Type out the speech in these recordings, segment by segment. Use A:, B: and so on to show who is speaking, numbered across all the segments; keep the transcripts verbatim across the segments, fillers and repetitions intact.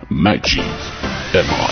A: مجید اماد.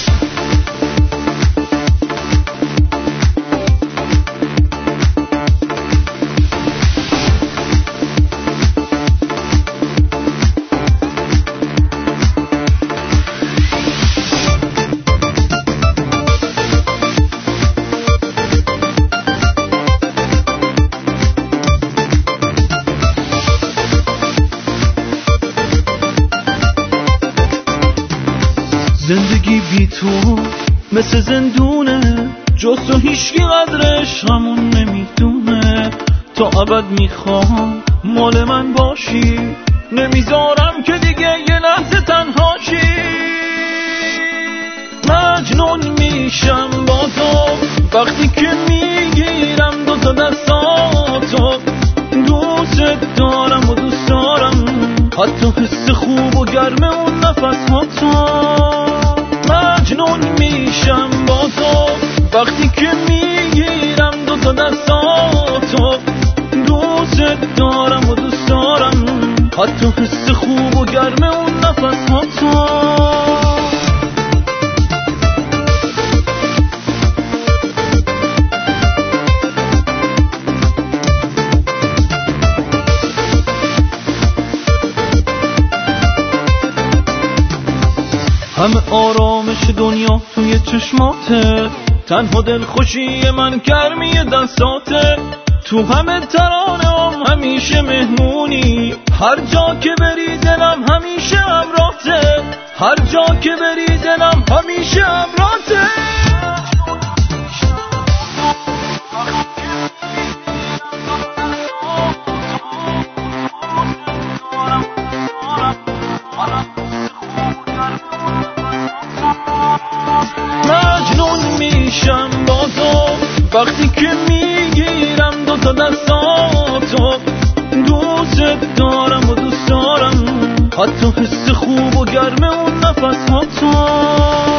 B: زندگی بی تو مثل زندونه، جز تو هیچکی قدرش همون نمیدونه. تا ابد میخوام مال من باشی، نمیذارم که دیگه یه لحظه تنهاشی. مجنون میشم با تو وقتی که میگیرم دو تا دستاتو. دوست دارم و دوست دارم حتی حس خوب و گرم اون نفس ها تو. مجنون میشم با تو وقتی که میگیرم دو تا دستاتو. دوست دارم و دوست دارم حتی حس خوب و گرم اون نفس ها تو. همه آرامش دنیا توی چشماته، تنها دلخوشی من گرمی دستاته. تو همه ترانه هم همیشه مهمونی، هر جا که بری دلم همیشه همراهته. هر جا که بری دلم همیشه همراهته. مجنون میشم با تو وقتی که میگیرم دو تا دستاتو. دوست دارم و دوست دارم حتی حس خوب و گرم اون نفس ها تو.